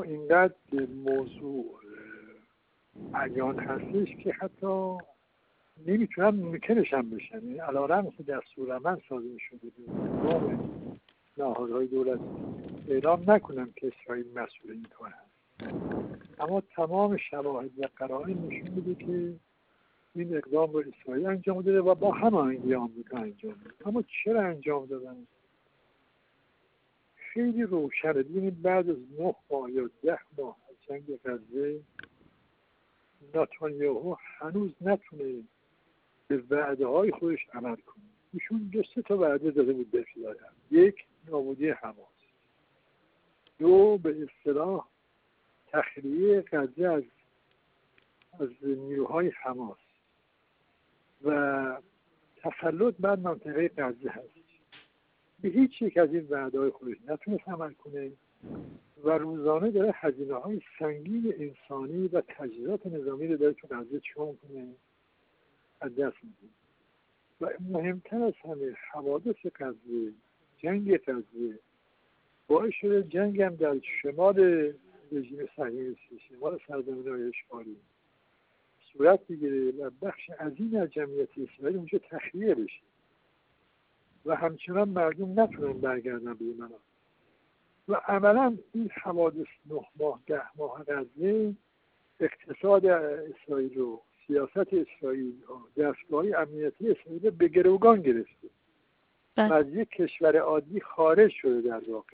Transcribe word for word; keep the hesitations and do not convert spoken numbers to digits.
اینقدر موضوع عیان هستش که حتی نمیتونم ممکنش هم بشن. یعنی علیرغم که دستورالعمل صادر شده به نام نهادهای دولت اعلام نکنم که اسرائیل مسئول این کار هست، اما تمام شواهد و قرائن نشون میده که این اقدام رو اسرائیل انجام داده و با هماهنگی آمریکا انجام داده. اما چرا انجام دادن؟ خیلی روشنه. ببینید بعد از نه ماه یا ده ماه از جنگ غزه نتانیاهو هنوز نتونه به وعده های خودش عمل کنه. ایشون دو سه تا وعده داده بود به اسرائیل. یک، نابودی حماس. دو، به اصطلاح تخلیه غزه از از نیروهای حماس و تسلط بر منطقه غزه هست. به هیچ یک از این وعده‌های خودش نتونست عمل کنه و روزانه داره هزینه‌های سنگین انسانی و تجهیزات نظامی رو داره تو غزه چون کنه از دست میده. و مهمتر از همه حوادث غزه، جنگ غزه باعث شده جنگ هم در شمال رژیم صهیونیستی، شمال سرزمین‌های اشغالی صورت بگیره و بخش عظیمی از جمعیت اسرائیل اونجا تخلیه بشه و همچنان مردم نتونن برگردن به این مناطق. و عملا این حوادث نه ماه ده ماه غزه اقتصاد اسرائیل رو، سیاست اسرائیل و دستگاه‌های امنیتی اسرائیل به گروگان گرفته و از یک کشور عادی خارج شده در واقع.